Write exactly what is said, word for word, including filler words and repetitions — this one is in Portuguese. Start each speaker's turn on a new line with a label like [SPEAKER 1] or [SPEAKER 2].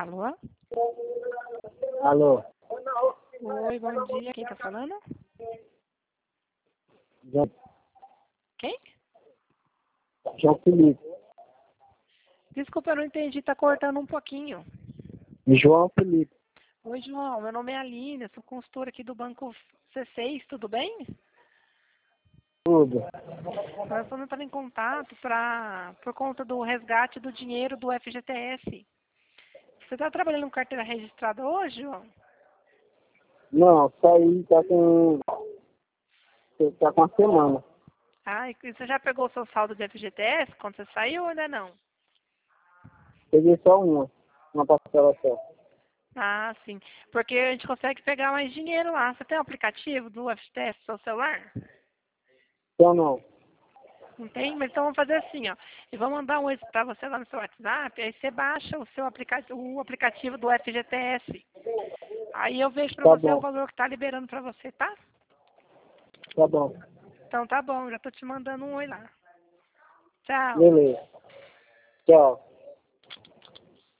[SPEAKER 1] Alô?
[SPEAKER 2] Alô?
[SPEAKER 1] Oi, bom dia. Quem tá falando?
[SPEAKER 2] João,
[SPEAKER 1] Quem?
[SPEAKER 2] João Felipe.
[SPEAKER 1] Desculpa, eu não entendi. Tá cortando um pouquinho.
[SPEAKER 2] João Felipe.
[SPEAKER 1] Oi, João. Meu nome é Aline. Eu sou consultora aqui do Banco C seis. Tudo bem?
[SPEAKER 2] Tudo.
[SPEAKER 1] Nós estamos entrando em contato pra, por conta do resgate do dinheiro do F G T S. Você está trabalhando com carteira registrada hoje, João?
[SPEAKER 2] Não, saí tá com. Tá com uma semana.
[SPEAKER 1] Ah, e você já pegou o seu saldo de F G T S quando você saiu ou ainda não?
[SPEAKER 2] Peguei só uma. Uma parcela só.
[SPEAKER 1] Ah, sim. Porque a gente consegue pegar mais dinheiro lá. Você tem o aplicativo do F G T S no seu celular?
[SPEAKER 2] Então não.
[SPEAKER 1] Não tem? Mas então vamos fazer assim, ó. Eu vou mandar um oi para você lá no seu WhatsApp, aí você baixa o seu aplicativo, o aplicativo do F G T S. Aí eu vejo para
[SPEAKER 2] Tá
[SPEAKER 1] você o
[SPEAKER 2] bom.
[SPEAKER 1] valor que está liberando para você, tá?
[SPEAKER 2] Tá bom.
[SPEAKER 1] Então tá bom, já tô te mandando um oi lá. Tchau.
[SPEAKER 2] Beleza. Tchau.